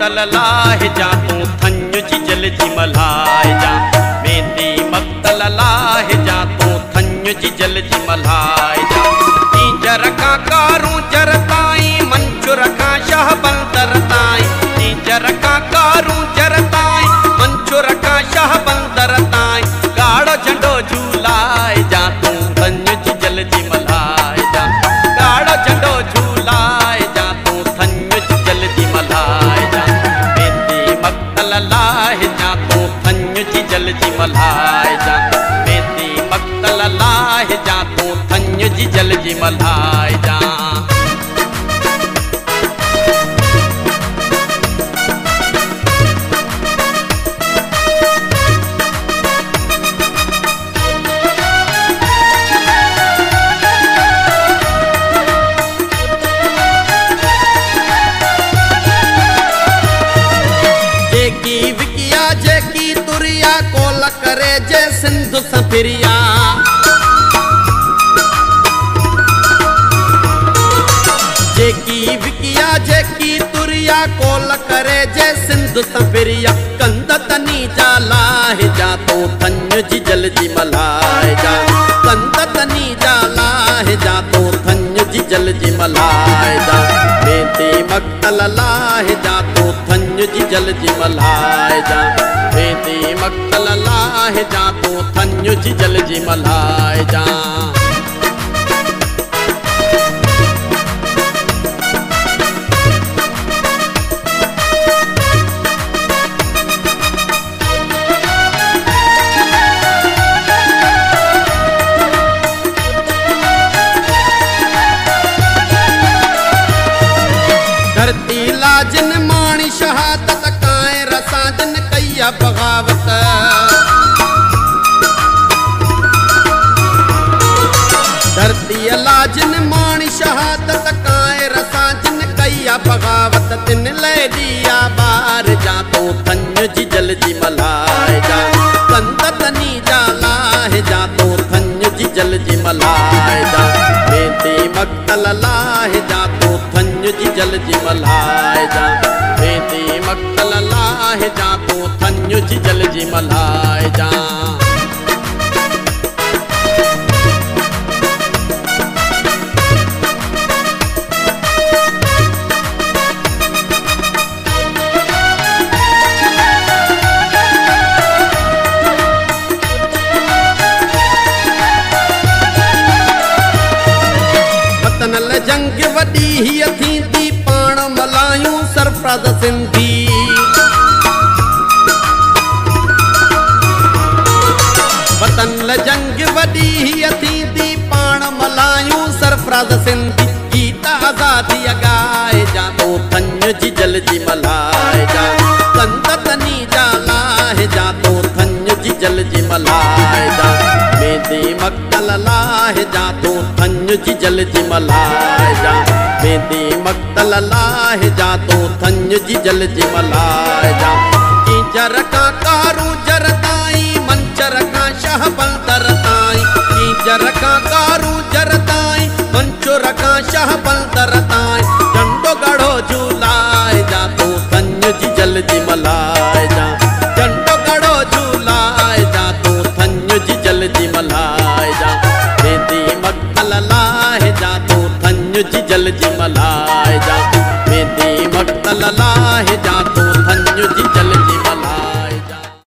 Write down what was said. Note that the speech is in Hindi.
मक्तल लाहे जा तू थन्य जी जल जी मल्हाए जा। मेंदी मक्तल लाहे जा तू थन्य जी जल जी मल्हाए जा। तीजर का कारूं जरताई मंचुर का शाह बंदरताई। तीजर का कारूं जरताई मंचुर का शाह बंदरताई। गाढ़ो झंडो झूलाए जा तू थन्य जी जल जी मल्हाए जा। गाढ़ो झंडो झूलाए जा तू थन्य जी जल जी मल्हाए जा। मेंदी मक्तल लाहे जा तू थन्य जी जल जी मल्हाए जा। मेंदी मक्तल लाहे जा तू थन्य जी जल जी मल्हाए जा। जेकी विकिया जेकी तुरिया कोल करे जे सिंधु सफिरिया। जेकी विकिया जेकी तुरिया कोल करे जे सिंधु सफिरिया। कंद तनी जा लाहे जा तू थन्य जी जल जी मल्हाए जा। कंद तनी जा लाहे जा तू थन्य जी जल जी मल्हाए जा। मेंदी मक्तल लाहे जा तू थन्य जी जल जी मल्हाए जा। मेंदी मक्तल लाहे जा तू थन्य जी जल जी मल्हाए जा। धरती लाजन माणी शहादत काए रसाजन कैया बगावत। धरती लाजन माणी शहादत काए रसाजन कैया बगावत। दिन ले दिया बार जा तू थन्य जी जल जी मल्हाए जा। कंद तनी जा लाहे जा तू थन्य जी जल जी मल्हाए जा। मेंदी मक्तल लाहे जा तू थन्य जी जल जी मल्हाए जा। मेंदी मक्तल लाहे जा तू थन्य जी जल जी मल्हाए जा। वतनल जंग वडी ही थींदी पाण मलायूं सरफराज़ सिंधी। वतनल जंग वडी ही थींदी पाण मलायूं सरफराज़ सिंधी। गीत आज़ादी गाए जा तू थन्य जी जल जी मल्हाए जा। कंद तनी जा लाहे जा तू थन्य जी जल जी मल्हाए जा। मेंदी मक्तल लाहे जा तू थन्य जी जल जी मल्हाए जा। मेंदी मक्तल लाहे जा तू थन्य जी जल जी मल्हाए जा। तीजर का कारूं जरताई मंचर का शाह बंदरताई। तीजर का कारूं जरताई मंचुर का शाह बंदरताई। झंडो गढ़ो झूलाए जा तू थन्य जी जल जी मल्हाए